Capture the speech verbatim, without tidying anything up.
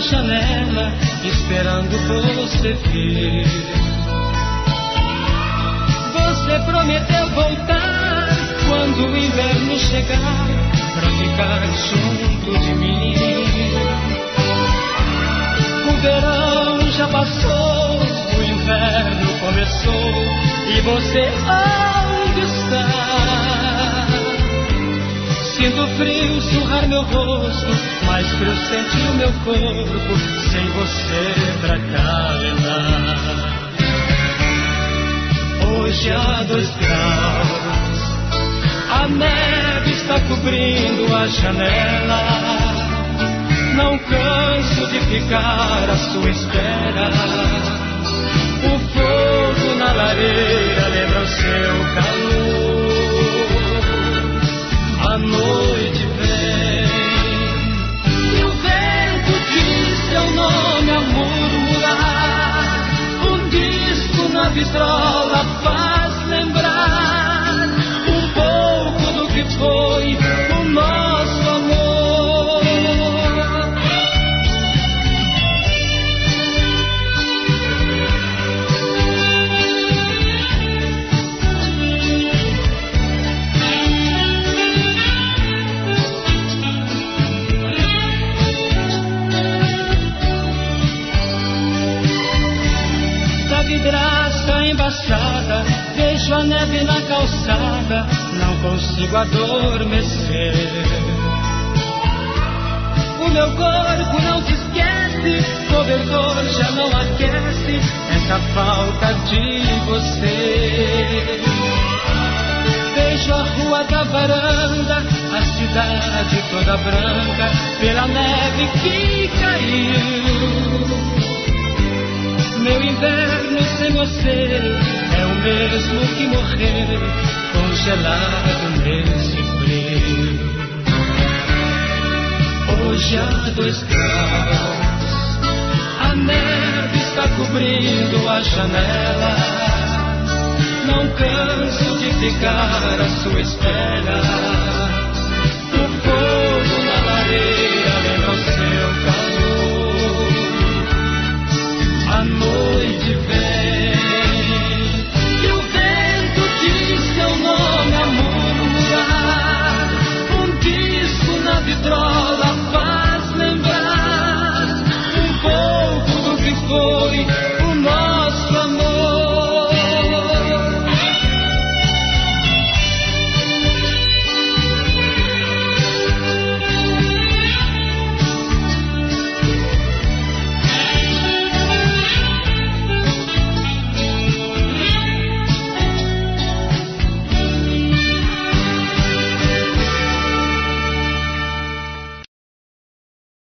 janela, esperando você vir. Você prometeu voltar quando o inverno chegar, pra ficar junto de mim. O verão já passou, o inverno começou, e você onde está? Sinto frio surrar meu rosto, mais frio sentir o meu corpo, sem você pra calentar. Hoje há dois graus, a neve está cobrindo a janela. Não canso de ficar à sua espera. O fogo na lareira lembra o seu calor. A noite vem e o vento diz seu nome a murmurar. Um disco na vitrola faz lembrar um pouco do que foi o nosso amor. Vidraça embaçada, vejo a neve na calçada, não consigo adormecer. O meu corpo não se esquece, cobertor já não aquece essa falta de você. Vejo a rua da varanda, a cidade toda branca, pela neve que caiu. Meu inverno sem você é o mesmo que morrer congelado nesse frio. Hoje há dois graus, a neve está cobrindo a janela. Não canso de ficar à sua espera. O fogo na lareira